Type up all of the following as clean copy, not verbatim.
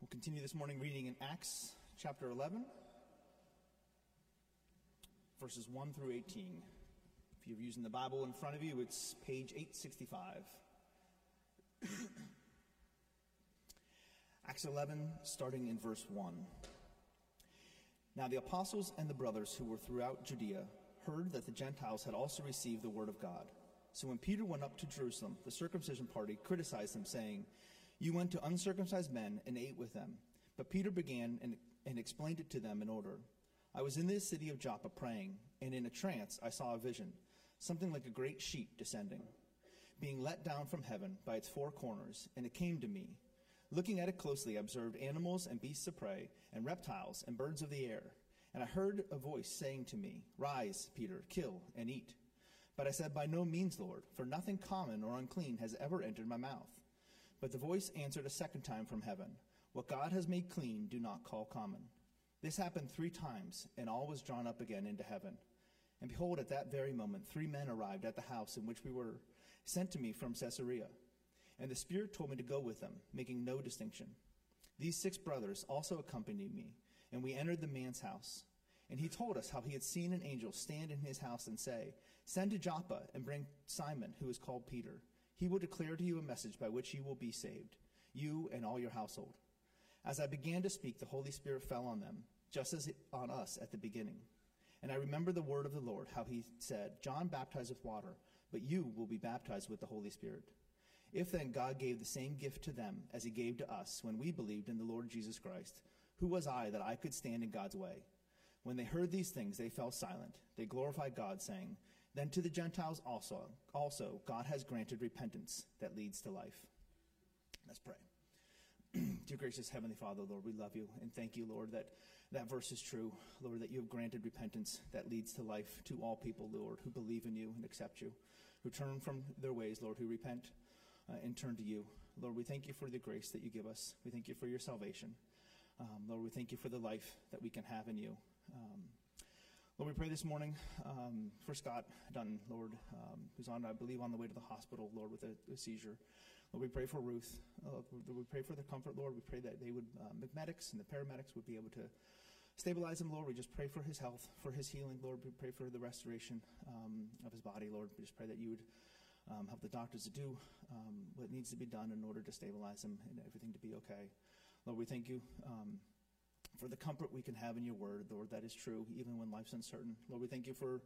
We'll continue this morning reading in Acts chapter 11, verses 1 through 18. If you're using the Bible in front of you, it's page 865. Acts 11, starting in verse 1. Now the apostles and the brothers who were throughout Judea heard that the Gentiles had also received the word of God. So when Peter went up to Jerusalem, the circumcision party criticized him, saying, "You went to uncircumcised men and ate with them." But Peter began and explained it to them in order. "I was in the city of Joppa praying, and in a trance I saw a vision, something like a great sheet descending, being let down from heaven by its four corners, and it came to me. Looking at it closely, I observed animals and beasts of prey, and reptiles and birds of the air. And I heard a voice saying to me, 'Rise, Peter, kill and eat.' But I said, 'By no means, Lord, for nothing common or unclean has ever entered my mouth.' But the voice answered a second time from heaven, 'What God has made clean, do not call common.' This happened 3 times, and all was drawn up again into heaven. And behold, at that very moment, 3 men arrived at the house in which we were sent to me from Caesarea. And the Spirit told me to go with them, making no distinction. These 6 brothers also accompanied me, and we entered the man's house. And he told us how he had seen an angel stand in his house and say, 'Send to Joppa and bring Simon, who is called Peter. He will declare to you a message by which you will be saved, you and all your household.' As I began to speak, the Holy Spirit fell on them, just as on us at the beginning. And I remember the word of the Lord, how he said, 'John baptized with water, but you will be baptized with the Holy Spirit.' If then God gave the same gift to them as he gave to us when we believed in the Lord Jesus Christ, who was I that I could stand in God's way?" When they heard these things, they fell silent. They glorified God, saying, "Then to the Gentiles also God has granted repentance that leads to life." Let's pray. Dear gracious Heavenly Father, Lord, we love you and thank you, Lord, that verse is true. Lord, that you have granted repentance that leads to life to all people, Lord, who believe in you and accept you, who turn from their ways, Lord, who repent and turn to you. Lord, we thank you for the grace that you give us. We thank you for your salvation. Lord, we thank you for the life that we can have in you. Lord, we pray this morning for Scott Dunn, Lord, who's on, I believe, on the way to the hospital, Lord, with a seizure. Lord, we pray for Ruth. We pray for their comfort, Lord. We pray that they would, the medics and the paramedics would be able to stabilize him, Lord. We just pray for his health, for his healing, Lord. We pray for the restoration of his body, Lord. We just pray that you would help the doctors to do what needs to be done in order to stabilize him and everything to be okay. Lord, we thank you for the comfort we can have in your word, Lord, that is true, even when life's uncertain. Lord, we thank you for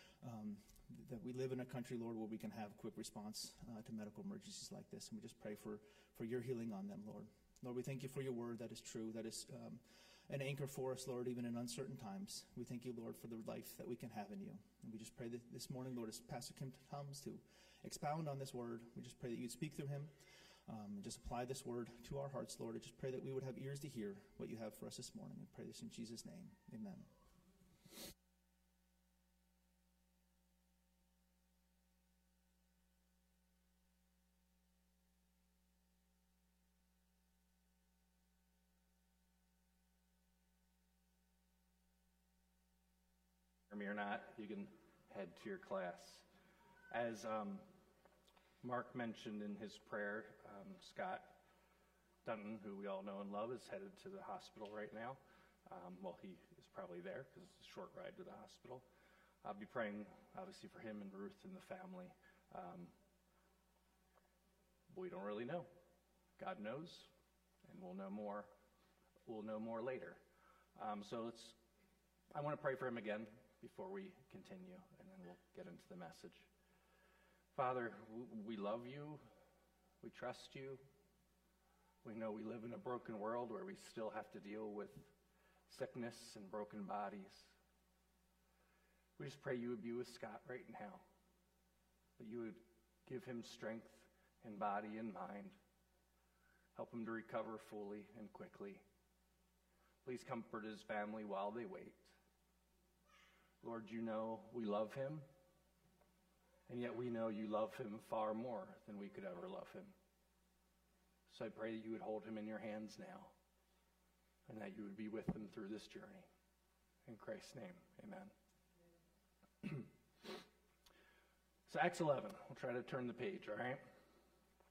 that we live in a country, Lord, where we can have quick response to medical emergencies like this. And we just pray for your healing on them, Lord. Lord, we thank you for your word that is true, that is an anchor for us, Lord, even in uncertain times. We thank you, Lord, for the life that we can have in you. And we just pray that this morning, Lord, as Pastor Kim comes to expound on this word, we just pray that you'd speak through him. And just apply this word to our hearts, Lord. I just pray that we would have ears to hear what you have for us this morning. I pray this in Jesus' name. Amen. Me or not, you can head to your class. As Mark mentioned in his prayer, Scott Dunton, who we all know and love, is headed to the hospital right now. He is probably there because it's a short ride to the hospital. I'll be praying, obviously, for him and Ruth and the family. But we don't really know. God knows, and we'll know more. We'll know more later. I want to pray for him again before we continue, and then we'll get into the message. Father, we love you. We trust you. We know we live in a broken world where we still have to deal with sickness and broken bodies. We just pray you would be with Scott right now, that you would give him strength in body and mind, help him to recover fully and quickly. Please comfort his family while they wait. Lord, you know we love him, and yet we know you love him far more than we could ever love him. So I pray that you would hold him in your hands now, and that you would be with him through this journey. In Christ's name, amen. So Acts 11, we'll try to turn the page, all right?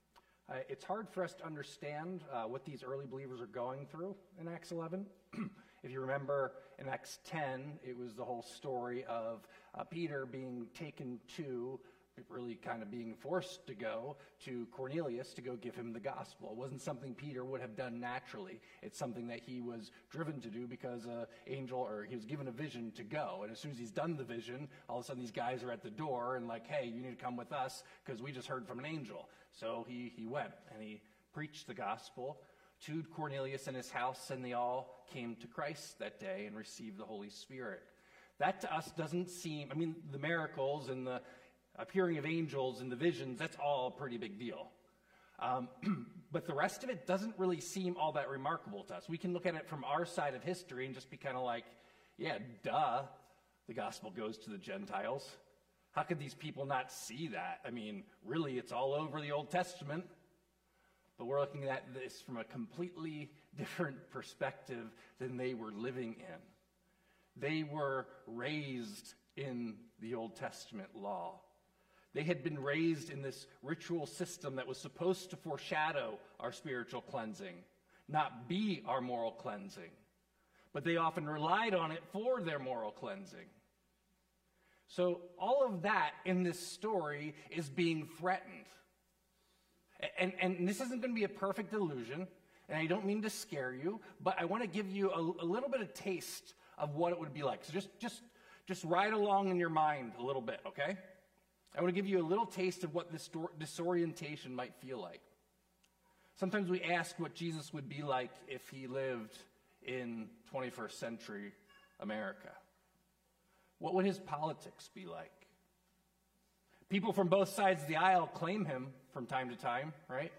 It's hard for us to understand what these early believers are going through in Acts 11. If you remember, in Acts 10, it was the whole story of Peter being taken to, really kind of being forced to go to Cornelius to go give him the gospel. It wasn't something Peter would have done naturally. It's something that he was driven to do because he was given a vision to go. And as soon as he's done the vision, all of a sudden these guys are at the door and like, hey, you need to come with us because we just heard from an angel. So he went and he preached the gospel to Cornelius and his house, and they all came to Christ that day and received the Holy Spirit. That to us doesn't seem, the miracles and the appearing of angels and the visions, that's all a pretty big deal. But the rest of it doesn't really seem all that remarkable to us. We can look at it from our side of history and just be kind of like, yeah, duh, the gospel goes to the Gentiles. How could these people not see that? Really, it's all over the Old Testament. But we're looking at this from a completely different perspective than they were living in. They were raised in the Old Testament law. They had been raised in this ritual system that was supposed to foreshadow our spiritual cleansing, not be our moral cleansing. But they often relied on it for their moral cleansing. So all of that in this story is being threatened. And this isn't going to be a perfect illusion, and I don't mean to scare you, but I want to give you a little bit of taste of what it would be like. So just ride along in your mind a little bit, okay? I want to give you a little taste of what this disorientation might feel like. Sometimes we ask what Jesus would be like if he lived in 21st century America. What would his politics be like? People from both sides of the aisle claim him from time to time, right?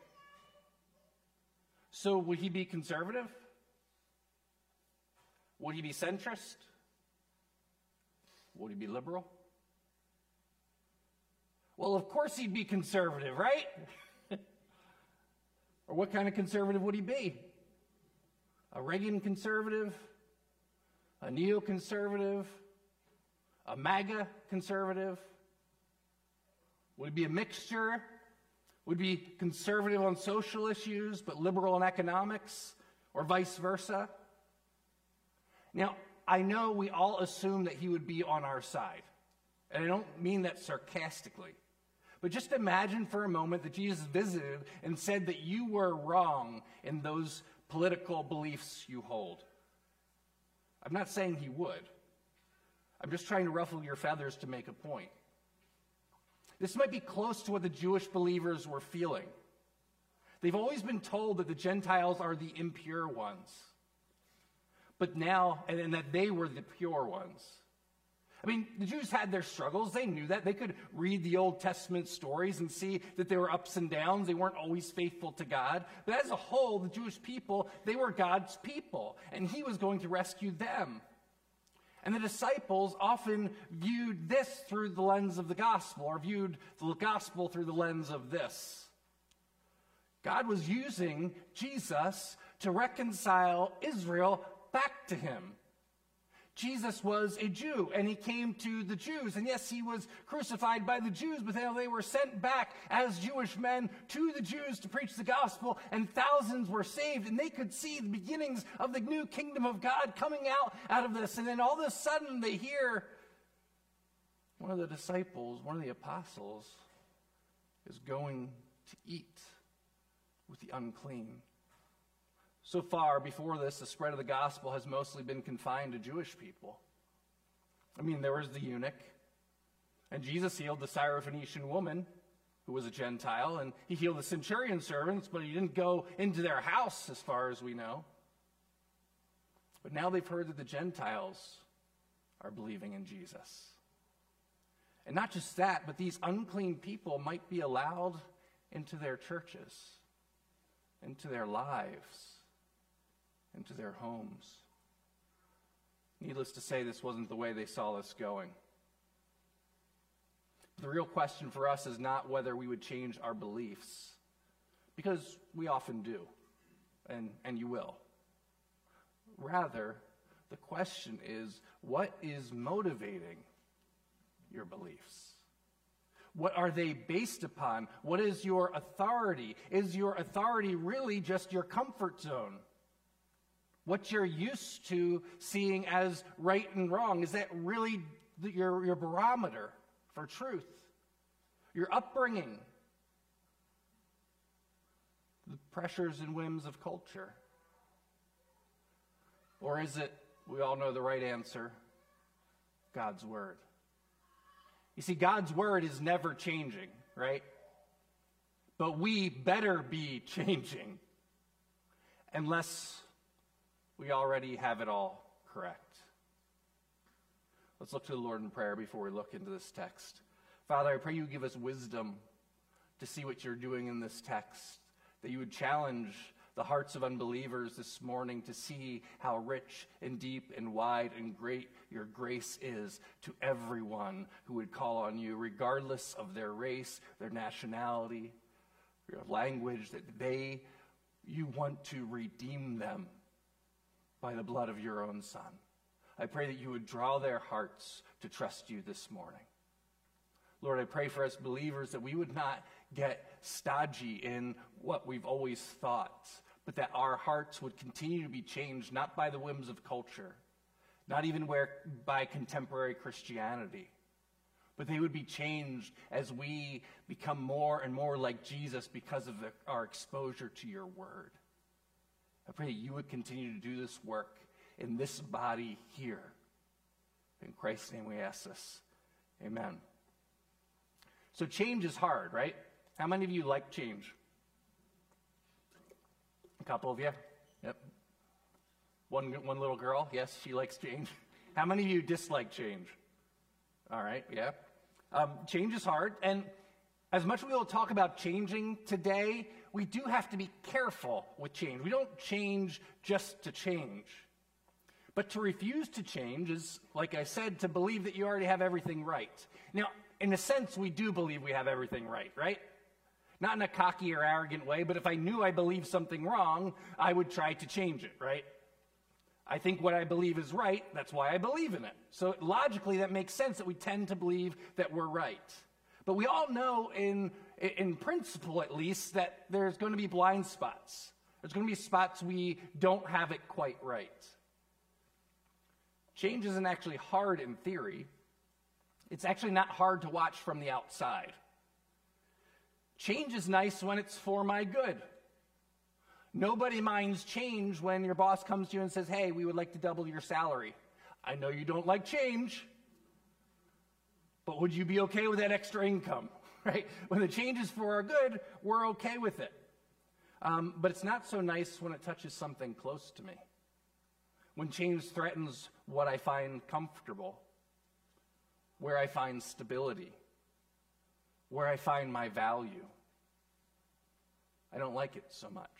So would he be conservative? Would he be centrist? Would he be liberal? Well, of course he'd be conservative, right? Or what kind of conservative would he be? A Reagan conservative? A neoconservative? A MAGA conservative? Would it be a mixture? Would it be conservative on social issues, but liberal on economics, or vice versa? Now, I know we all assume that he would be on our side, and I don't mean that sarcastically. But just imagine for a moment that Jesus visited and said that you were wrong in those political beliefs you hold. I'm not saying he would. I'm just trying to ruffle your feathers to make a point. This might be close to what the Jewish believers were feeling. They've always been told that the Gentiles are the impure ones. But now, and that they were the pure ones. The Jews had their struggles. They knew that. They could read the Old Testament stories and see that there were ups and downs. They weren't always faithful to God. But as a whole, the Jewish people, they were God's people. And he was going to rescue them. And the disciples often viewed this through the lens of the gospel, or viewed the gospel through the lens of this. God was using Jesus to reconcile Israel back to him. Jesus was a Jew, and he came to the Jews. And yes, he was crucified by the Jews, but they were sent back as Jewish men to the Jews to preach the gospel, and thousands were saved, and they could see the beginnings of the new kingdom of God coming out of this. And then all of a sudden they hear one of the disciples, one of the apostles, is going to eat with the unclean. So far, before this, the spread of the gospel has mostly been confined to Jewish people. There was the eunuch, and Jesus healed the Syrophoenician woman, who was a Gentile, and he healed the centurion servants, but he didn't go into their house, as far as we know. But now they've heard that the Gentiles are believing in Jesus. And not just that, but these unclean people might be allowed into their churches, into their lives, into their homes. Needless to say, this wasn't the way they saw this going. The real question for us is not whether we would change our beliefs, because we often do, and you will. Rather, the question is, what is motivating your beliefs? What are they based upon? What is your authority? Is your authority really just your comfort zone? What you're used to seeing as right and wrong, is that really your barometer for truth? Your upbringing? The pressures and whims of culture? Or is it, we all know the right answer, God's Word? You see, God's Word is never changing, right? But we better be changing unless we already have it all correct. Let's look to the Lord in prayer before we look into this text. Father, I pray you give us wisdom to see what you're doing in this text, that you would challenge the hearts of unbelievers this morning to see how rich and deep and wide and great your grace is to everyone who would call on you, regardless of their race, their nationality, their language, that you want to redeem them by the blood of your own Son. I pray that you would draw their hearts to trust you this morning. Lord, I pray for us believers that we would not get stodgy in what we've always thought, but that our hearts would continue to be changed, not by the whims of culture, not even by contemporary Christianity, but they would be changed as we become more and more like Jesus because of our exposure to your word. I pray that you would continue to do this work in this body here. In Christ's name we ask this. Amen. So change is hard, right? How many of you like change? A couple of you? Yep. One little girl, yes, she likes change. How many of you dislike change? All right, yeah. Change is hard, and as much as we will talk about changing today, we do have to be careful with change. We don't change just to change. But to refuse to change is, like I said, to believe that you already have everything right. Now, in a sense, we do believe we have everything right? Not in a cocky or arrogant way, but if I knew I believed something wrong, I would try to change it, right? I think what I believe is right, that's why I believe in it. So logically, that makes sense that we tend to believe that we're right. But we all know, in principle at least, that there's going to be blind spots. There's going to be spots we don't have it quite right. Change isn't actually hard in theory. It's actually not hard to watch from the outside. Change is nice when it's for my good. Nobody minds change when your boss comes to you and says, hey, we would like to double your salary. I know you don't like change, but would you be okay with that extra income, right? When the change is for our good, we're okay with it. But it's not so nice when it touches something close to me. When change threatens what I find comfortable, where I find stability, where I find my value. I don't like it so much.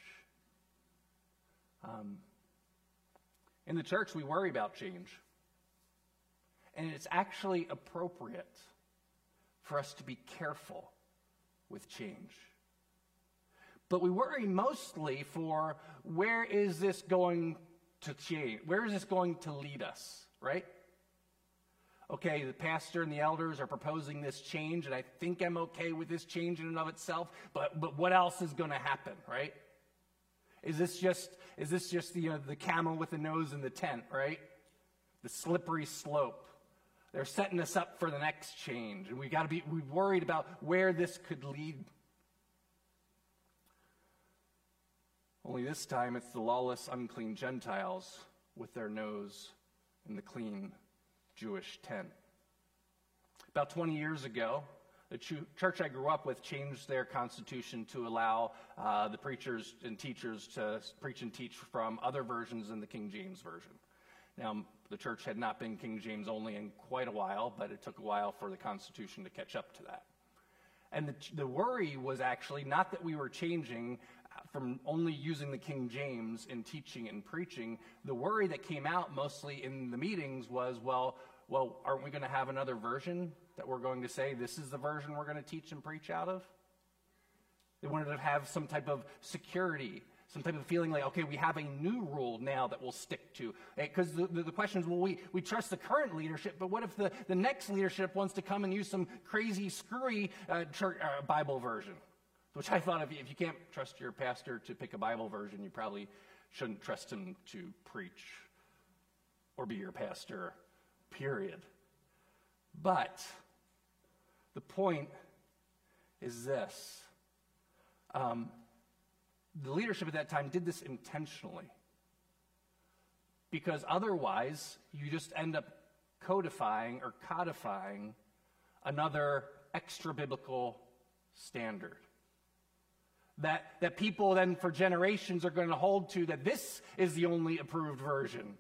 In the church, we worry about change. And it's actually appropriate for us to be careful with change. But we worry mostly for where is this going to change? Where is this going to lead us, right? Okay, the pastor and the elders are proposing this change, and I think I'm okay with this change in and of itself, but what else is going to happen, right? Is this just the camel with the nose in the tent, right? The slippery slope. They're setting us up for the next change, and we're worried about where this could lead. Only this time it's the lawless, unclean Gentiles with their nose in the clean Jewish tent. About 20 years ago, the church I grew up with changed their constitution to allow the preachers and teachers to preach and teach from other versions than the King James Version. Now, the church had not been King James only in quite a while, but it took a while for the Constitution to catch up to that. And the worry was actually not that we were changing from only using the King James in teaching and preaching. The worry that came out mostly in the meetings was, well, aren't we going to have another version that we're going to say this is the version we're going to teach and preach out of? They wanted to have some type of security, some type of feeling like, okay, we have a new rule now that we'll stick to. Because the question is, well, we trust the current leadership, but what if the next leadership wants to come and use some crazy, screwy Bible version? Which I thought, if you can't trust your pastor to pick a Bible version, you probably shouldn't trust him to preach or be your pastor, period. But the point is this. The leadership at that time did this intentionally, because otherwise you just end up codifying or codifying another extra-biblical standard that people then for generations are going to hold to, that this is the only approved version.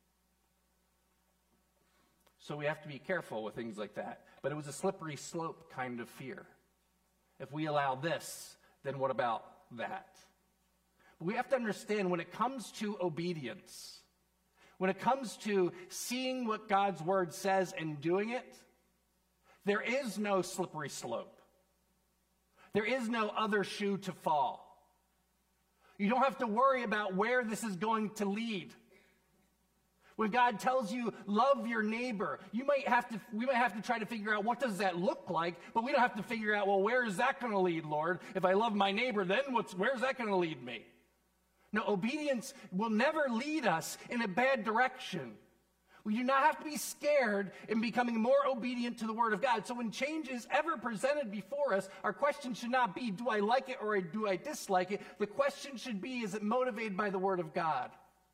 So we have to be careful with things like that. But it was a slippery slope kind of fear. If we allow this, then what about that? But we have to understand, when it comes to obedience, when it comes to seeing what God's word says and doing it, there is no slippery slope. There is no other shoe to fall. You don't have to worry about where this is going to lead. When God tells you, love your neighbor, we might have to try to figure out, what does that look like? But we don't have to figure out, well, where is that going to lead, Lord? If I love my neighbor, then where's that going to lead me? No, obedience will never lead us in a bad direction. We do not have to be scared in becoming more obedient to the Word of God. So when change is ever presented before us, our question should not be, do I like it or do I dislike it? The question should be, is it motivated by the Word of God?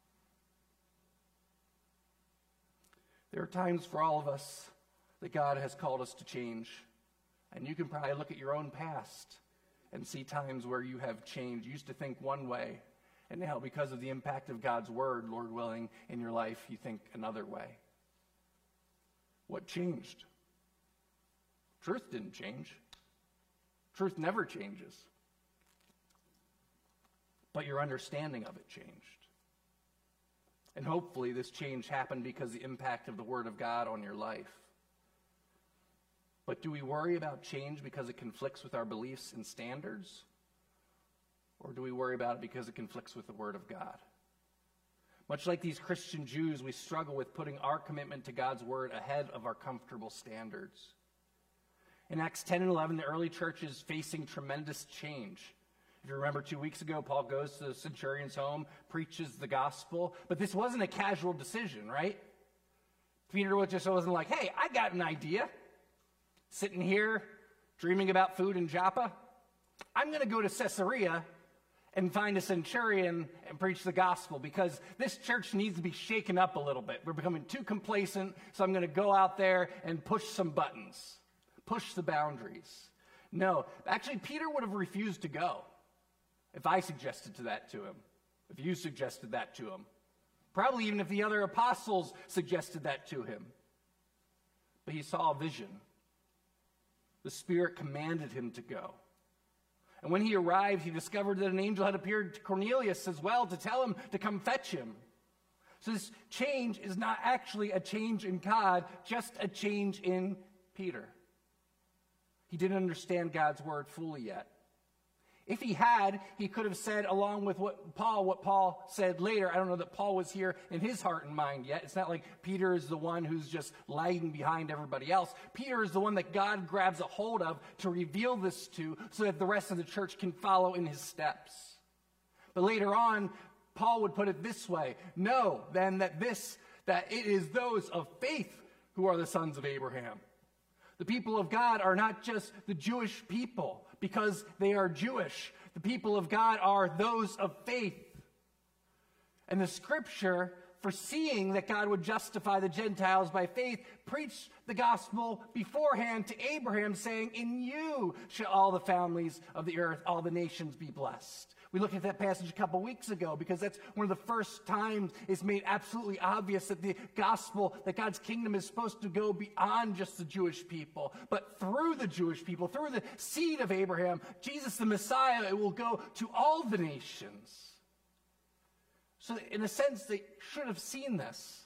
There are times for all of us that God has called us to change. And you can probably look at your own past and see times where you have changed. You used to think one way, and now because of the impact of God's word, Lord willing, in your life, you think another way. What changed? Truth didn't change. Truth never changes. But your understanding of it changed. And hopefully this change happened because of the impact of the Word of God on your life. But do we worry about change because it conflicts with our beliefs and standards? Or do we worry about it because it conflicts with the Word of God? Much like these Christian Jews, we struggle with putting our commitment to God's Word ahead of our comfortable standards. In Acts 10 and 11, the early church is facing tremendous change. If you remember 2 weeks ago, Paul goes to the centurion's home, preaches the gospel. But this wasn't a casual decision, right? Peter just wasn't like, hey, I got an idea. Sitting here, dreaming about food in Joppa. I'm going to go to Caesarea and find a centurion and preach the gospel, because this church needs to be shaken up a little bit. We're becoming too complacent, so I'm going to go out there and push some buttons, push the boundaries. No, actually, Peter would have refused to go if I suggested that to him, if you suggested that to him. Probably even if the other apostles suggested that to him. But he saw a vision. The Spirit commanded him to go. And when he arrived, he discovered that an angel had appeared to Cornelius as well to tell him to come fetch him. So this change is not actually a change in God, just a change in Peter. He didn't understand God's word fully yet. If he had, he could have said, along with what Paul said later. I don't know that Paul was here in his heart and mind yet. It's not like Peter is the one who's just lagging behind everybody else. Peter is the one that God grabs a hold of to reveal this to, so that the rest of the church can follow in his steps. But later on, Paul would put it this way: know then that it is those of faith who are the sons of Abraham. The people of God are not just the Jewish people because they are Jewish. The people of God are those of faith. And the scripture, foreseeing that God would justify the Gentiles by faith, preached the gospel beforehand to Abraham, saying, in you shall all the families of the earth, all the nations be blessed. We looked at that passage a couple weeks ago because that's one of the first times it's made absolutely obvious that the gospel, that God's kingdom is supposed to go beyond just the Jewish people, but through the Jewish people, through the seed of Abraham, Jesus the Messiah, it will go to all the nations. So in a sense, they should have seen this.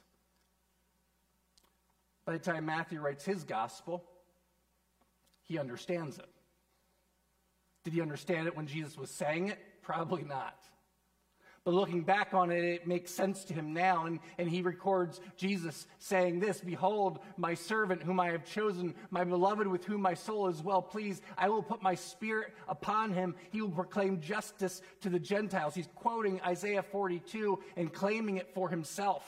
By the time Matthew writes his gospel, he understands it. Did he understand it when Jesus was saying it? Probably not. But looking back on it, it makes sense to him now. And he records Jesus saying this, "Behold, my servant whom I have chosen, my beloved with whom my soul is well pleased. I will put my spirit upon him. He will proclaim justice to the Gentiles." He's quoting Isaiah 42 and claiming it for himself.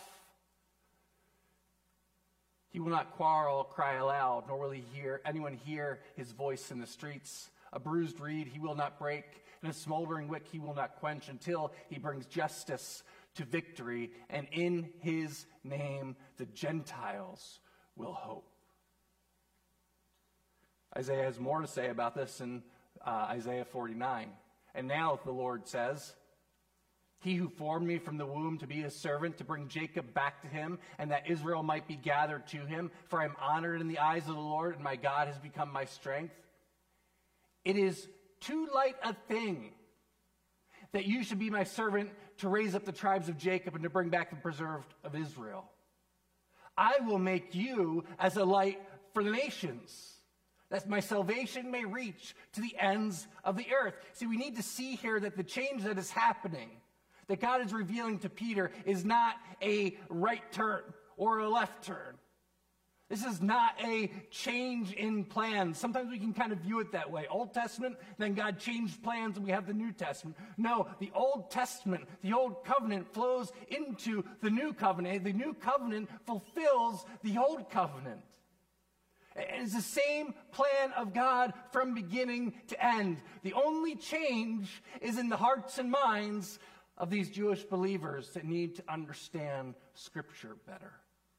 He will not quarrel, cry aloud, nor will anyone hear his voice in the streets. A bruised reed he will not break, and a smoldering wick he will not quench, until he brings justice to victory, and in his name the Gentiles will hope. Isaiah has more to say about this in Isaiah 49. "And now," the Lord says, "He who formed me from the womb to be his servant, to bring Jacob back to him, and that Israel might be gathered to him. For I am honored in the eyes of the Lord, and my God has become my strength. It is too light a thing that you should be my servant to raise up the tribes of Jacob and to bring back the preserved of Israel. I will make you as a light for the nations, that my salvation may reach to the ends of the earth." See, we need to see here that the change that is happening, that God is revealing to Peter, is not a right turn or a left turn. This is not a change in plans. Sometimes we can kind of view it that way. Old Testament, then God changed plans and we have the New Testament. No, the Old Testament, the Old Covenant flows into the New Covenant. The New Covenant fulfills the Old Covenant. It's the same plan of God from beginning to end. The only change is in the hearts and minds of these Jewish believers that need to understand Scripture better.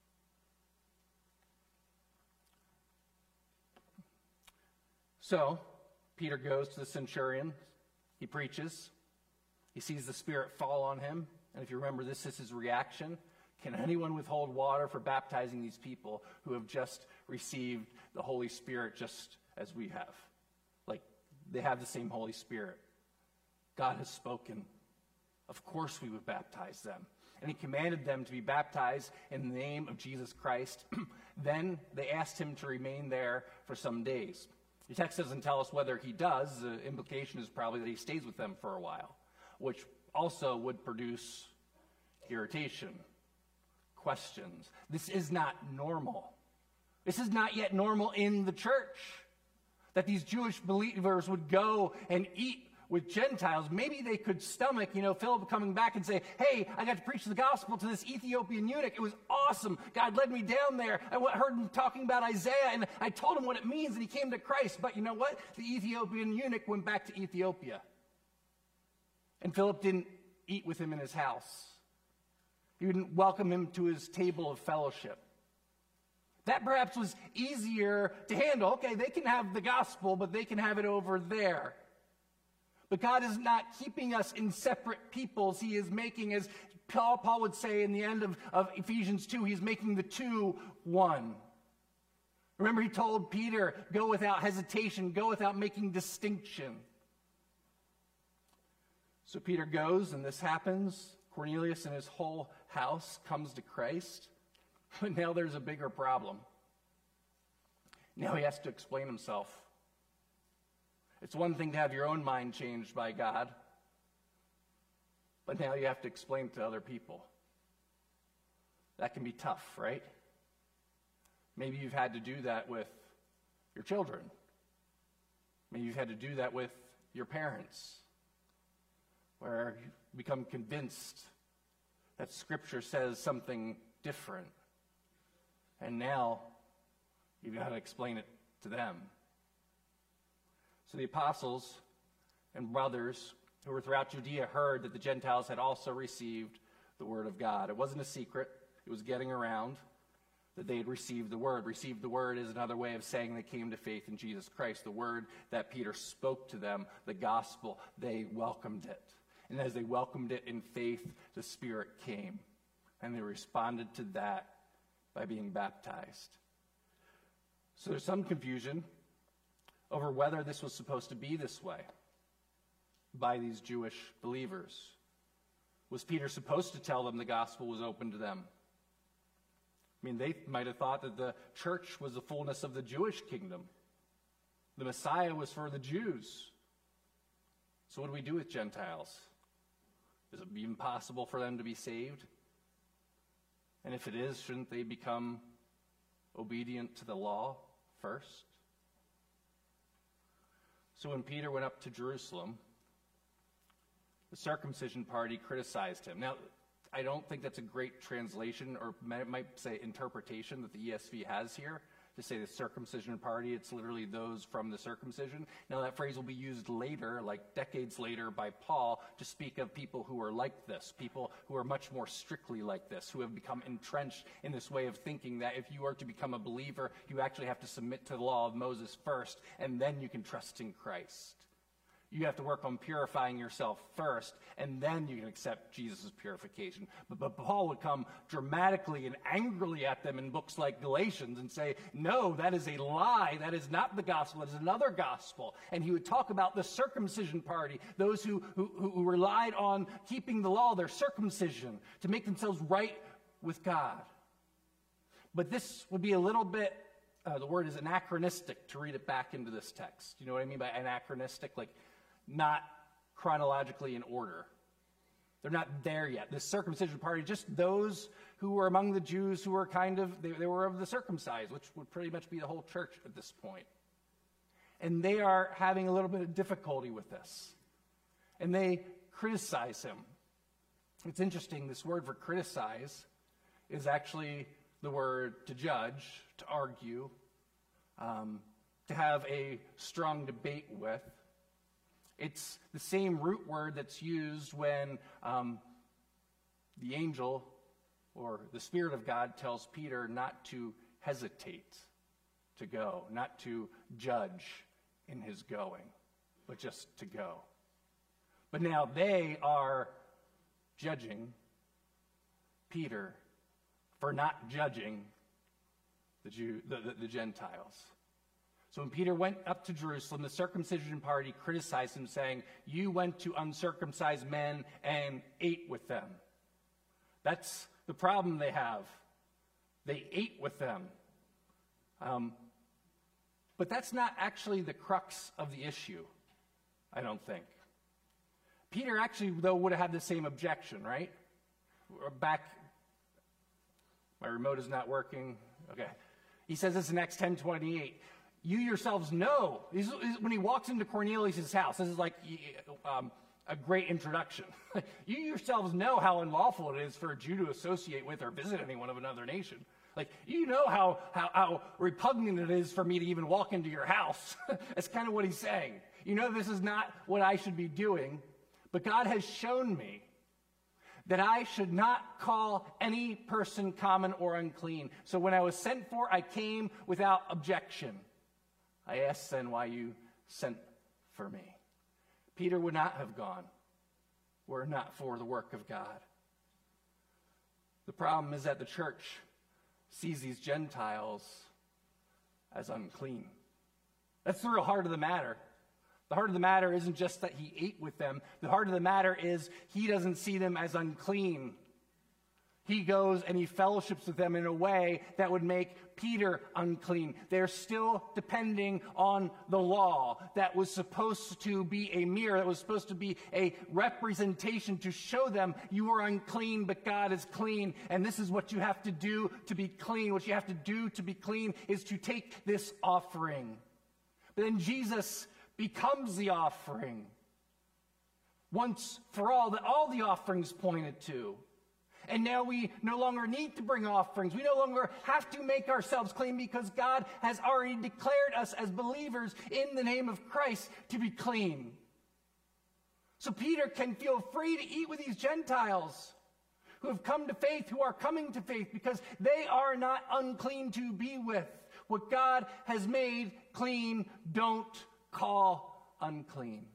So, Peter goes to the centurion. He preaches. He sees the Spirit fall on him. And if you remember, this is his reaction. "Can anyone withhold water for baptizing these people who have just received the Holy Spirit just as we have?" Like, they have the same Holy Spirit. God has spoken. Of course we would baptize them. And he commanded them to be baptized in the name of Jesus Christ. Then they asked him to remain there for some days. The text doesn't tell us whether he does. The implication is probably that he stays with them for a while, which also would produce irritation, questions. This is not normal. This is not yet normal in the church, that these Jewish believers would go and eat with Gentiles. Maybe they could stomach, Philip coming back and say, "Hey, I got to preach the gospel to this Ethiopian eunuch. It was awesome. God led me down there. I heard him talking about Isaiah, and I told him what it means, and he came to Christ." But you know what? The Ethiopian eunuch went back to Ethiopia. And Philip didn't eat with him in his house. He didn't welcome him to his table of fellowship. That perhaps was easier to handle. Okay, they can have the gospel, but they can have it over there. But God is not keeping us in separate peoples. He is making, as Paul would say in the end of Ephesians 2, he's making the two one. Remember, he told Peter, go without hesitation, go without making distinction. So Peter goes, and this happens. Cornelius and his whole house comes to Christ. But now there's a bigger problem. Now he has to explain himself. It's one thing to have your own mind changed by God, but now you have to explain to other people. That can be tough, right? Maybe you've had to do that with your children. Maybe you've had to do that with your parents, where you become convinced that Scripture says something different. And now you've got to explain it to them. So the apostles and brothers who were throughout Judea heard that the Gentiles had also received the word of God. It wasn't a secret. It was getting around that they had received the word. Received the word is another way of saying they came to faith in Jesus Christ. The word that Peter spoke to them, the gospel, they welcomed it. And as they welcomed it in faith, the Spirit came. And they responded to that by being baptized. So there's some confusion over whether this was supposed to be this way by these Jewish believers. Was Peter supposed to tell them the gospel was open to them? I mean, they might have thought that the church was the fullness of the Jewish kingdom. The Messiah was for the Jews. So what do we do with Gentiles? Is it even possible for them to be saved? And if it is, shouldn't they become obedient to the law first? So when Peter went up to Jerusalem, the circumcision party criticized him. Now, I don't think that's a great translation, or might say interpretation, that the ESV has here to say the circumcision party. It's literally those from the circumcision. Now, that phrase will be used later, like decades later, by Paul to speak of people who are like this, people who are much more strictly like this, who have become entrenched in this way of thinking that if you are to become a believer, you actually have to submit to the law of Moses first, and then you can trust in Christ. You have to work on purifying yourself first, and then you can accept Jesus' purification. But Paul would come dramatically and angrily at them in books like Galatians and say, no, that is a lie. That is not the gospel. That is another gospel. And he would talk about the circumcision party, those who relied on keeping the law, their circumcision, to make themselves right with God. But this would be a little bit, the word is anachronistic to read it back into this text. You know what I mean by anachronistic? Like, not chronologically in order. They're not there yet. The circumcision party, just those who were among the Jews who were they were of the circumcised, which would pretty much be the whole church at this point. And they are having a little bit of difficulty with this. And they criticize him. It's interesting, this word for criticize is actually the word to judge, to argue, to have a strong debate with. It's the same root word that's used when the angel or the Spirit of God tells Peter not to hesitate to go, not to judge in his going, but just to go. But now they are judging Peter for not judging the Gentiles. So when Peter went up to Jerusalem, the circumcision party criticized him, saying, you went to uncircumcised men and ate with them. That's the problem they have. They ate with them. But that's not actually the crux of the issue, I don't think. Peter actually, though, would have had the same objection, right? My remote is not working. Okay. He says this in Acts 10:28. You yourselves know. When he walks into Cornelius' house, this is like a great introduction. You yourselves know how unlawful it is for a Jew to associate with or visit anyone of another nation. Like, you know how repugnant it is for me to even walk into your house. That's kind of what he's saying. You know this is not what I should be doing, but God has shown me that I should not call any person common or unclean. So when I was sent for, I came without objection. I asked then why you sent for me. Peter would not have gone were it not for the work of God. The problem is that the church sees these Gentiles as unclean. That's the real heart of the matter. The heart of the matter isn't just that he ate with them. The heart of the matter is he doesn't see them as unclean. He goes and he fellowships with them in a way that would make Peter unclean. They're still depending on the law that was supposed to be a mirror, that was supposed to be a representation to show them you are unclean, but God is clean. And this is what you have to do to be clean. What you have to do to be clean is to take this offering. But then Jesus becomes the offering once for all, that all the offerings pointed to. And now we no longer need to bring offerings. We no longer have to make ourselves clean because God has already declared us as believers in the name of Christ to be clean. So Peter can feel free to eat with these Gentiles who have come to faith, who are coming to faith, because they are not unclean to be with. What God has made clean, don't call unclean.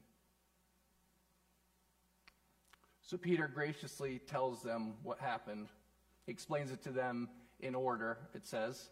So Peter graciously tells them what happened. He explains it to them in order, it says.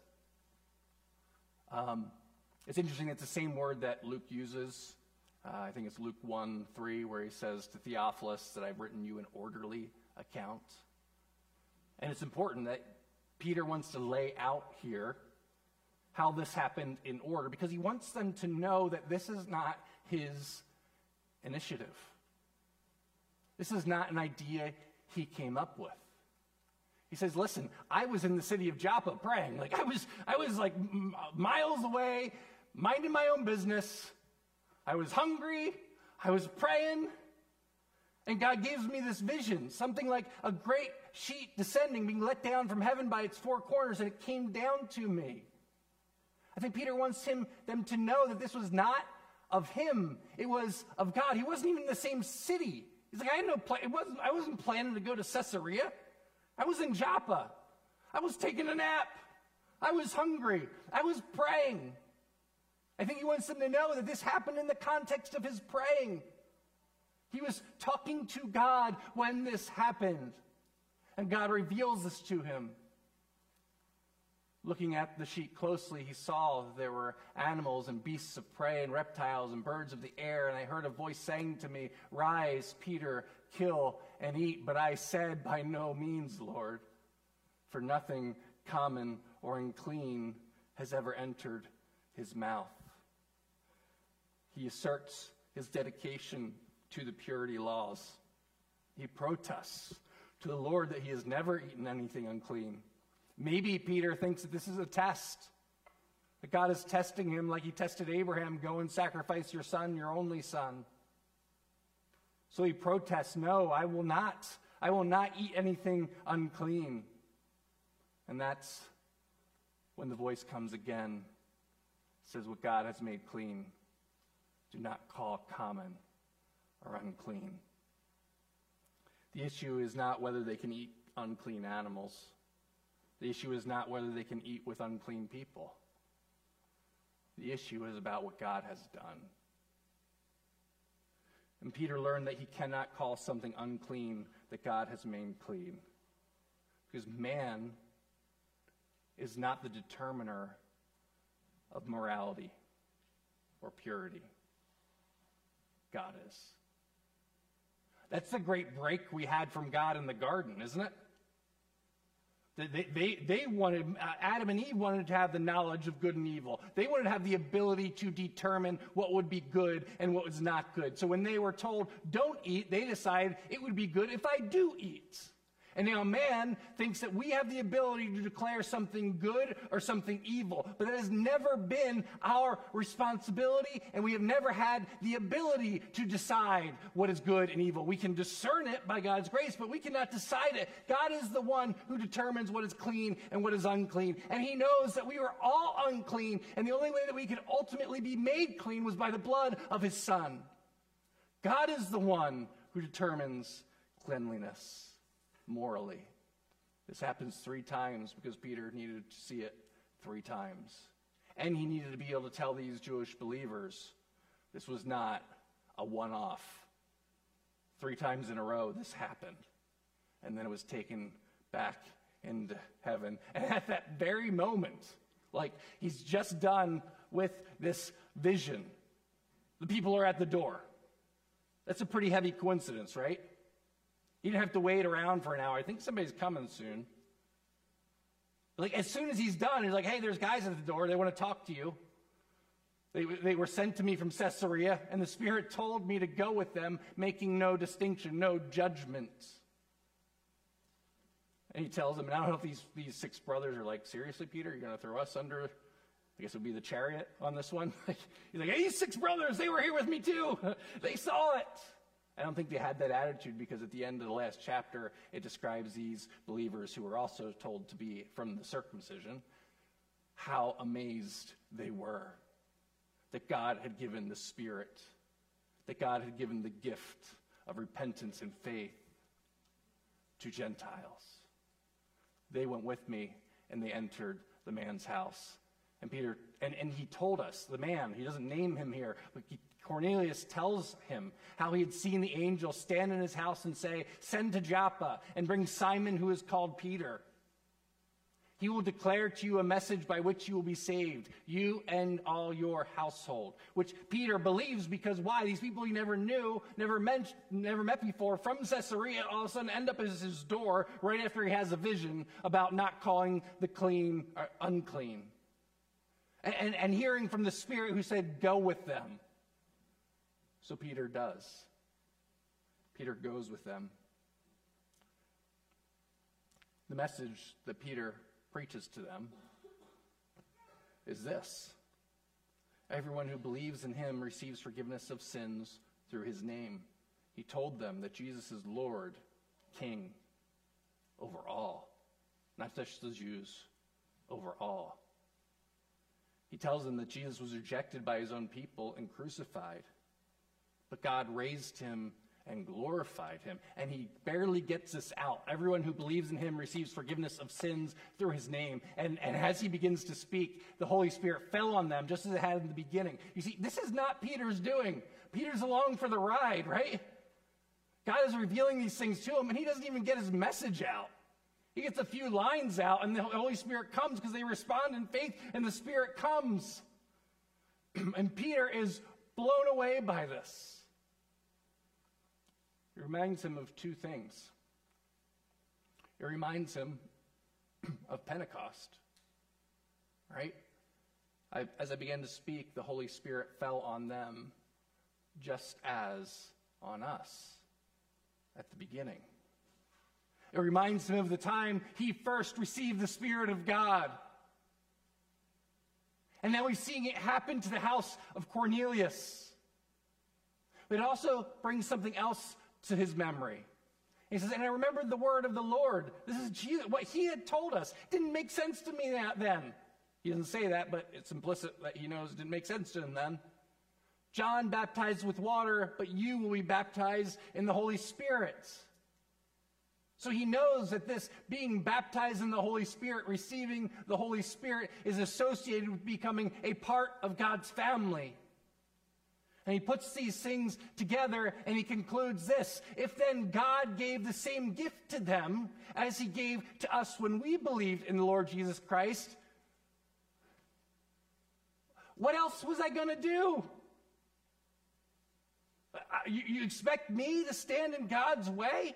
It's interesting, it's the same word that Luke uses. I think it's Luke 1:3, where he says to Theophilus that I've written you an orderly account. And it's important that Peter wants to lay out here how this happened in order, because he wants them to know that this is not his initiative. This is not an idea he came up with. He says, listen, I was in the city of Joppa praying. Like I was like miles away, minding my own business. I was hungry. I was praying. And God gives me this vision, something like a great sheet descending, being let down from heaven by its four corners, and it came down to me. I think Peter wants them to know that this was not of him. It was of God. He wasn't even in the same city. He's like, I had no plan. I wasn't planning to go to Caesarea. I was in Joppa. I was taking a nap. I was hungry. I was praying. I think he wants them to know that this happened in the context of his praying. He was talking to God when this happened. And God reveals this to him. Looking at the sheet closely, he saw that there were animals and beasts of prey and reptiles and birds of the air. And I heard a voice saying to me, "Rise, Peter, kill and eat." But I said, "By no means, Lord, for nothing common or unclean has ever entered his mouth." He asserts his dedication to the purity laws. He protests to the Lord that he has never eaten anything unclean. Maybe Peter thinks that this is a test, that God is testing him like he tested Abraham. Go and sacrifice your son, your only son. So he protests, "No, I will not. I will not eat anything unclean." And that's when the voice comes again. It says, "What God has made clean, do not call common or unclean." The issue is not whether they can eat unclean animals. The issue is not whether they can eat with unclean people. The issue is about what God has done. And Peter learned that he cannot call something unclean that God has made clean. Because man is not the determiner of morality or purity. God is. That's the great break we had from God in the garden, isn't it? They wanted, Adam and Eve wanted to have the knowledge of good and evil. They wanted to have the ability to determine what would be good and what was not good. So when they were told, "Don't eat," they decided it would be good if I do eat. And now man thinks that we have the ability to declare something good or something evil. But that has never been our responsibility, and we have never had the ability to decide what is good and evil. We can discern it by God's grace, but we cannot decide it. God is the one who determines what is clean and what is unclean. And he knows that we were all unclean, and the only way that we could ultimately be made clean was by the blood of his Son. God is the one who determines cleanliness. Morally. This happens 3 times because Peter needed to see it 3 times. And he needed to be able to tell these Jewish believers this was not a one-off. 3 times in a row this happened. And then it was taken back into heaven. And at that very moment, like he's just done with this vision, the people are at the door. That's a pretty heavy coincidence, right? You didn't have to wait around for an hour. I think somebody's coming soon. Like as soon as he's done, he's like, "Hey, there's guys at the door. They want to talk to you. They were sent to me from Caesarea, and the Spirit told me to go with them, making no distinction, no judgment." And he tells them, and I don't know if these 6 brothers are like, "Seriously, Peter, you're going to throw us under, I guess it would be the chariot on this one?" He's like, "Hey, these 6 brothers, they were here with me too. They saw it." I don't think they had that attitude because at the end of the last chapter, it describes these believers who were also told to be from the circumcision, how amazed they were that God had given the Spirit, that God had given the gift of repentance and faith to Gentiles. They went with me and they entered the man's house. And Peter, and he told us, the man, he doesn't name him here, but Cornelius tells him how he had seen the angel stand in his house and say, "Send to Joppa and bring Simon who is called Peter. He will declare to you a message by which you will be saved, you and all your household." Which Peter believes because why? These people he never knew, never met before from Caesarea, all of a sudden end up at his door right after he has a vision about not calling the clean or unclean. And hearing from the Spirit who said, "Go with them." So Peter does. Peter goes with them. The message that Peter preaches to them is this: everyone who believes in him receives forgiveness of sins through his name. He told them that Jesus is Lord, King, over all. Not just the Jews, over all. He tells them that Jesus was rejected by his own people and crucified, but God raised him and glorified him. And he barely gets this out. Everyone who believes in him receives forgiveness of sins through his name. And as he begins to speak, the Holy Spirit fell on them just as it had in the beginning. You see, this is not Peter's doing. Peter's along for the ride, right? God is revealing these things to him, and he doesn't even get his message out. He gets a few lines out, and the Holy Spirit comes because they respond in faith, and the Spirit comes. And Peter is blown away by this. It reminds him of two things. It reminds him of Pentecost, right? As I began to speak, the Holy Spirit fell on them just as on us at the beginning. It reminds him of the time he first received the Spirit of God. And now he's seeing it happen to the house of Cornelius. But it also brings something else to his memory. He says, and I remembered the word of the Lord. This is Jesus, what he had told us. Didn't make sense to me then. He doesn't say that, but it's implicit that he knows it didn't make sense to him then. John baptized with water, but you will be baptized in the Holy Spirit. So he knows that this being baptized in the Holy Spirit, receiving the Holy Spirit, is associated with becoming a part of God's family. And he puts these things together and he concludes this: if then God gave the same gift to them as he gave to us when we believed in the Lord Jesus Christ, what else was I going to do? You expect me to stand in God's way?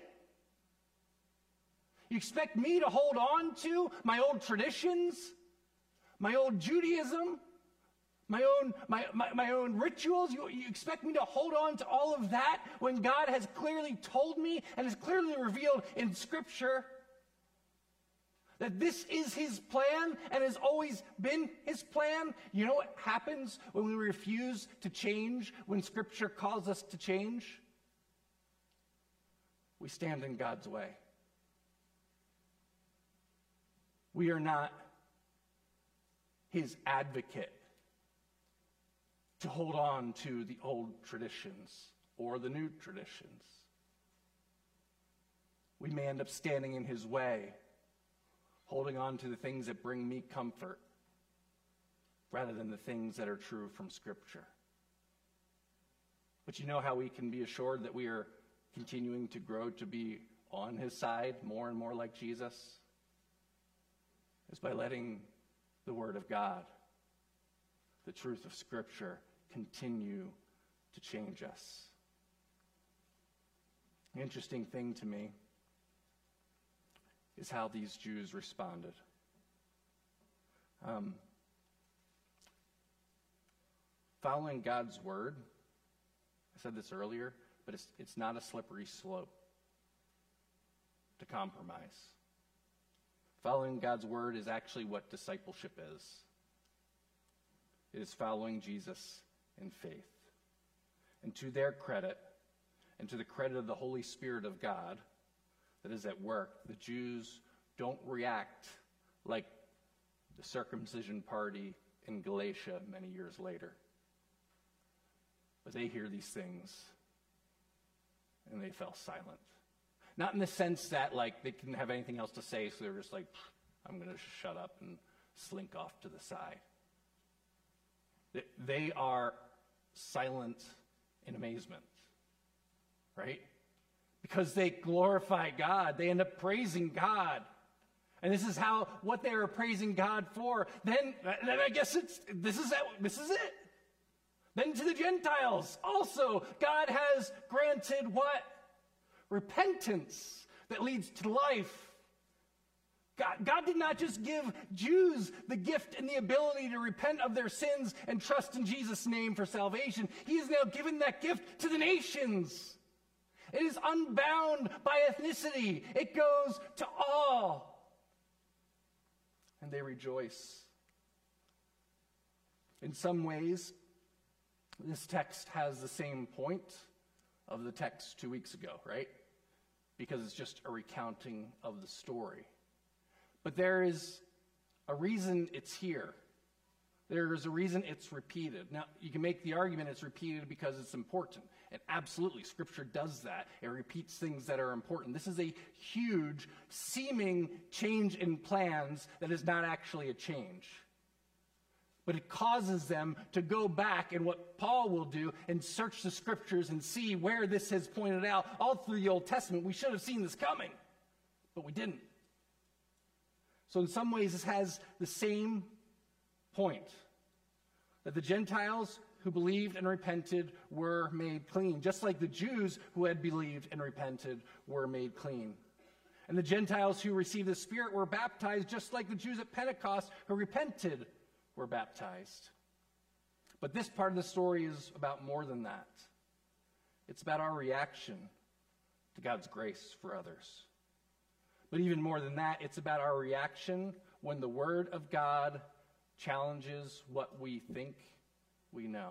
You expect me to hold on to my old traditions, my old Judaism, my own rituals? You expect me to hold on to all of that when God has clearly told me and has clearly revealed in Scripture that this is his plan and has always been his plan? You know what happens when we refuse to change, when Scripture calls us to change? We stand in God's way. We are not his advocate to hold on to the old traditions or the new traditions. We may end up standing in his way, holding on to the things that bring me comfort rather than the things that are true from Scripture. But you know how we can be assured that we are continuing to grow to be on his side, more and more like Jesus? Is by letting the Word of God, the truth of Scripture, continue to change us. The interesting thing to me is how these Jews responded. Following God's word, I said this earlier, but it's not a slippery slope to compromise. Following God's word is actually what discipleship is. It is following Jesus in faith. And to their credit, and to the credit of the Holy Spirit of God that is at work, the Jews don't react like the circumcision party in Galatia many years later. But they hear these things, and they fell silent. Not in the sense that, like, they couldn't have anything else to say, so they're just like, I'm going to shut up and slink off to the side. They are silent in amazement, right? Because they glorify God. They end up praising God. And this is what they are praising God for. Then I guess this is it. Then to the Gentiles also, God has granted what? Repentance that leads to life. God did not just give Jews the gift and the ability to repent of their sins and trust in Jesus' name for salvation. He has now given that gift to the nations. It is unbound by ethnicity. It goes to all. And they rejoice. In some ways, this text has the same point of the text 2 weeks ago, right? Because it's just a recounting of the story. But there is a reason it's here. There is a reason it's repeated. Now, you can make the argument it's repeated because it's important. And absolutely, Scripture does that. It repeats things that are important. This is a huge, seeming change in plans that is not actually a change. But it causes them to go back, and what Paul will do, and search the Scriptures and see where this has pointed out. All through the Old Testament, we should have seen this coming, but we didn't. So in some ways, this has the same point, that the Gentiles who believed and repented were made clean, just like the Jews who had believed and repented were made clean. And the Gentiles who received the Spirit were baptized, just like the Jews at Pentecost who repented were baptized. But this part of the story is about more than that. It's about our reaction to God's grace for others. But even more than that, it's about our reaction when the Word of God challenges what we think we know.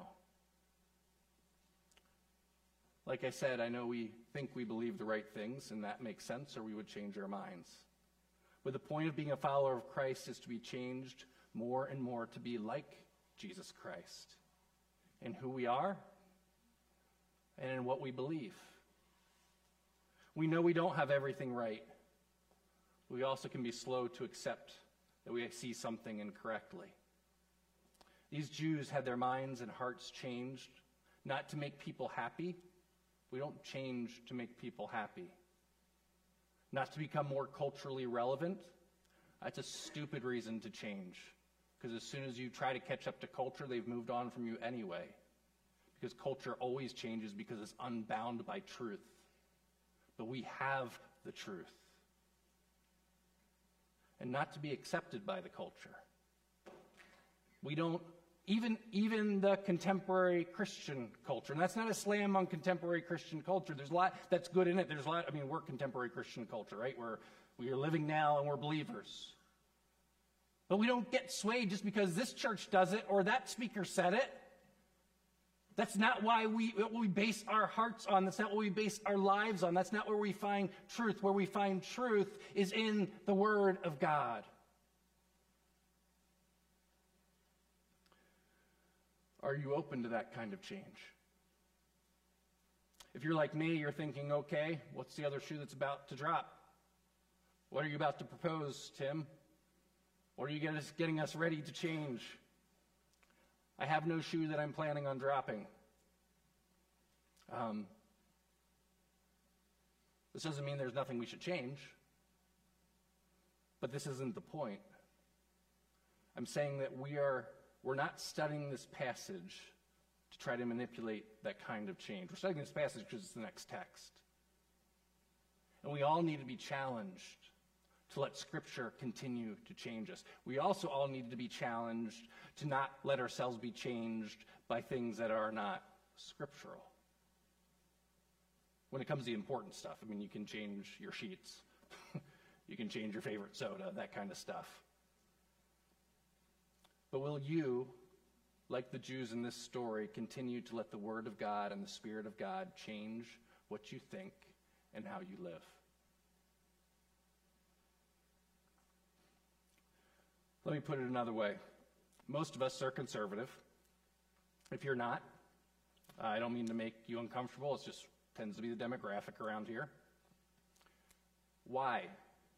Like I said, I know we think we believe the right things, and that makes sense, or we would change our minds. But the point of being a follower of Christ is to be changed more and more to be like Jesus Christ in who we are and in what we believe. We know we don't have everything right. We also can be slow to accept that we see something incorrectly. These Jews had their minds and hearts changed, not to make people happy. We don't change to make people happy. Not to become more culturally relevant. That's a stupid reason to change. Because as soon as you try to catch up to culture, they've moved on from you anyway. Because culture always changes because it's unbound by truth. But we have the truth. And not to be accepted by the culture. We don't, even the contemporary Christian culture, and that's not a slam on contemporary Christian culture. There's a lot that's good in it. There's a lot, we're contemporary Christian culture, right? We are living now and we're believers. But we don't get swayed just because this church does it or that speaker said it. That's not what we base our hearts on. That's not what we base our lives on. That's not where we find truth. Where we find truth is in the Word of God. Are you open to that kind of change? If you're like me, you're thinking, okay, what's the other shoe that's about to drop? What are you about to propose, Tim? What are you getting us ready to change? I have no shoe that I'm planning on dropping. This doesn't mean there's nothing we should change, but this isn't the point. I'm saying that we're not studying this passage to try to manipulate that kind of change. We're studying this passage because it's the next text. And we all need to be challenged to let Scripture continue to change us. We also all need to be challenged to not let ourselves be changed by things that are not scriptural. When it comes to the important stuff, you can change your sheets. You can change your favorite soda, that kind of stuff. But will you, like the Jews in this story, continue to let the Word of God and the Spirit of God change what you think and how you live? Let me put it another way. Most of us are conservative. If you're not, I don't mean to make you uncomfortable. It just tends to be the demographic around here. Why?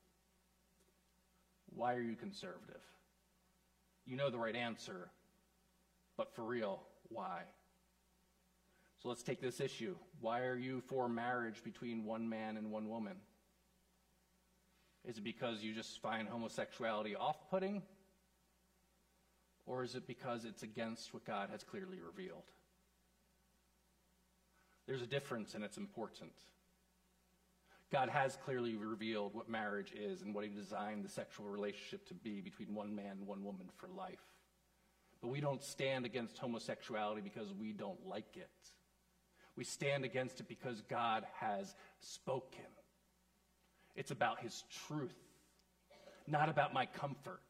Why are you conservative? You know the right answer, but for real, why? So let's take this issue. Why are you for marriage between one man and one woman? Is it because you just find homosexuality off-putting? Or is it because it's against what God has clearly revealed? There's a difference, and it's important. God has clearly revealed what marriage is and what He designed the sexual relationship to be between one man and one woman for life. But we don't stand against homosexuality because we don't like it. We stand against it because God has spoken. It's about his truth, not about my comfort.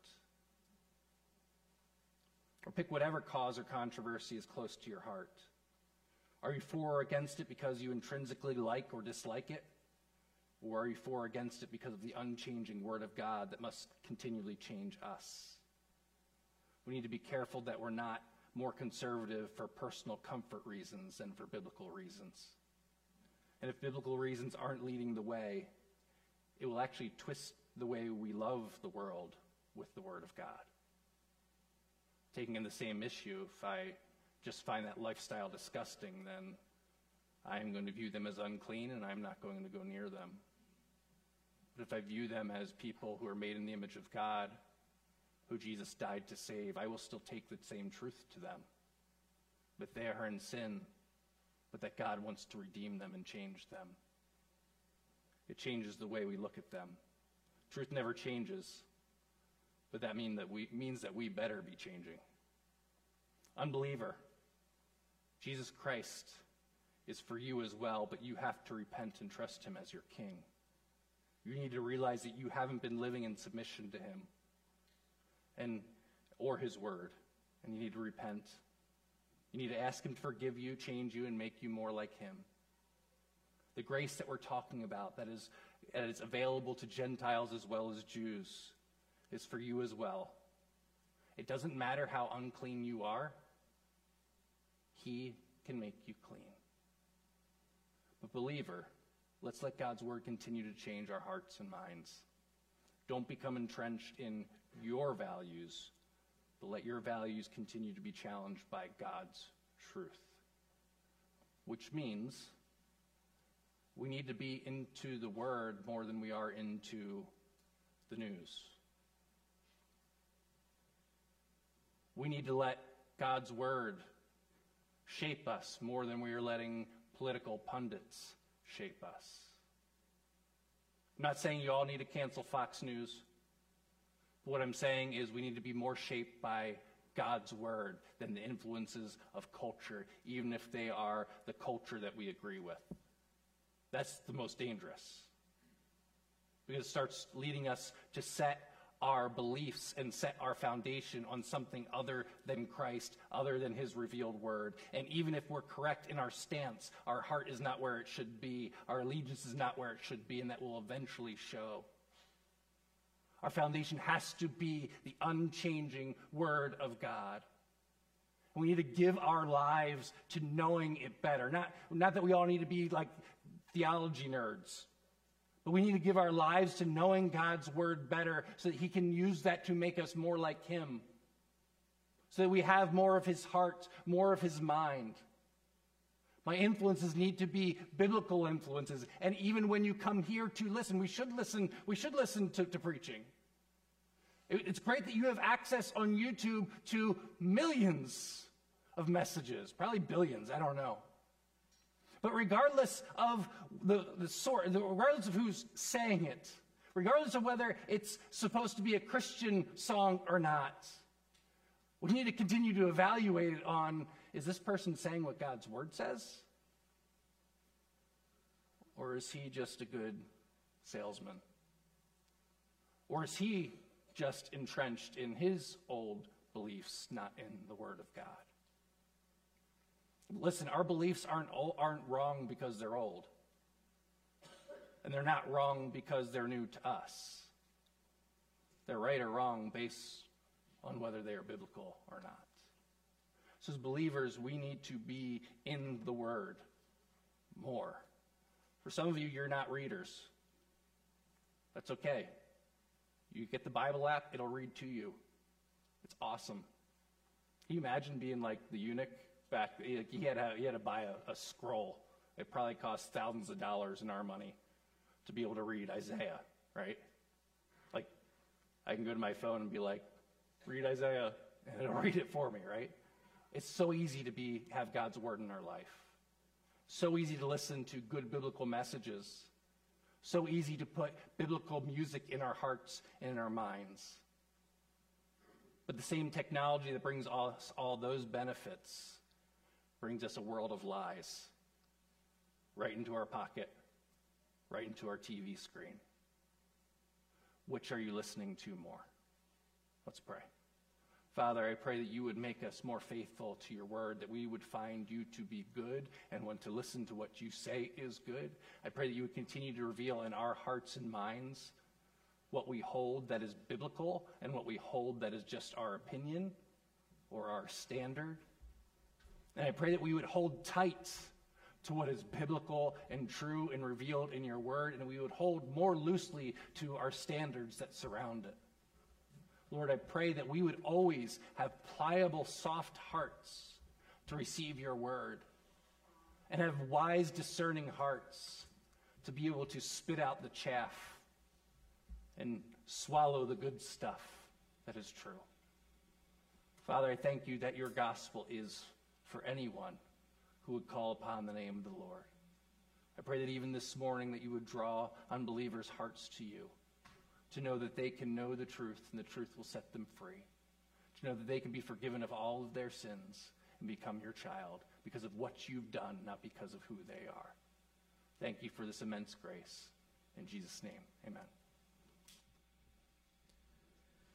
Or pick whatever cause or controversy is close to your heart. Are you for or against it because you intrinsically like or dislike it? Or are you for or against it because of the unchanging Word of God that must continually change us? We need to be careful that we're not more conservative for personal comfort reasons than for biblical reasons. And if biblical reasons aren't leading the way, it will actually twist the way we love the world with the Word of God. Taking in the same issue, if I just find that lifestyle disgusting, then I'm going to view them as unclean and I'm not going to go near them. But if I view them as people who are made in the image of God, who Jesus died to save, I will still take the same truth to them. But they are in sin, but that God wants to redeem them and change them. It changes the way we look at them. Truth never changes, but that means that we better be changing. Unbeliever, Jesus Christ is for you as well, but you have to repent and trust him as your king. You need to realize that you haven't been living in submission to him or his word, and you need to repent. You need to ask him to forgive you, change you, and make you more like him. The grace that we're talking about that is available to Gentiles as well as Jews is for you as well. It doesn't matter how unclean you are. He can make you clean. But believer, let's let God's word continue to change our hearts and minds. Don't become entrenched in your values, but let your values continue to be challenged by God's truth. Which means we need to be into the word more than we are into the news. We need to let God's word shape us more than we are letting political pundits shape us. I'm not saying you all need to cancel Fox News. What I'm saying is we need to be more shaped by God's word than the influences of culture, even if they are the culture that we agree with. That's the most dangerous. Because it starts leading us to set our beliefs and set our foundation on something other than Christ, other than his revealed word. And even if we're correct in our stance, our heart is not where it should be. Our allegiance is not where it should be, and that will eventually show. Our foundation has to be the unchanging word of God. We need to give our lives to knowing it better. Not that we all need to be like theology nerds, but we need to give our lives to knowing God's word better so that he can use that to make us more like him. So that we have more of his heart, more of his mind. My influences need to be biblical influences. And even when you come here to listen, we should listen to preaching. It's great that you have access on YouTube to millions of messages, probably billions, I don't know. But regardless of the source, regardless of who's saying it, regardless of whether it's supposed to be a Christian song or not, we need to continue to evaluate it on, is this person saying what God's word says? Or is he just a good salesman? Or is he just entrenched in his old beliefs, not in the word of God? Listen, our beliefs aren't wrong because they're old. And they're not wrong because they're new to us. They're right or wrong based on whether they are biblical or not. So as believers, we need to be in the word more. For some of you, you're not readers. That's okay. You get the Bible app, it'll read to you. It's awesome. Can you imagine being like the eunuch? Back, he had to buy a scroll. It probably cost thousands of dollars in our money to be able to read Isaiah, right? Like, I can go to my phone and be like, read Isaiah, and it'll read it for me, right? It's so easy to have God's word in our life. So easy to listen to good biblical messages. So easy to put biblical music in our hearts and in our minds. But the same technology that brings us all those benefits brings us a world of lies right into our pocket, right into our TV screen. Which are you listening to more? Let's pray. Father, I pray that you would make us more faithful to your word, that we would find you to be good and want to listen to what you say is good. I pray that you would continue to reveal in our hearts and minds what we hold that is biblical and what we hold that is just our opinion or our standard. And I pray that we would hold tight to what is biblical and true and revealed in your word, and we would hold more loosely to our standards that surround it. Lord, I pray that we would always have pliable, soft hearts to receive your word and have wise, discerning hearts to be able to spit out the chaff and swallow the good stuff that is true. Father, I thank you that your gospel is for anyone who would call upon the name of the Lord. I pray that even this morning that you would draw unbelievers' hearts to you, to know that they can know the truth and the truth will set them free, to know that they can be forgiven of all of their sins and become your child because of what you've done, not because of who they are. Thank you for this immense grace. In Jesus' name, amen.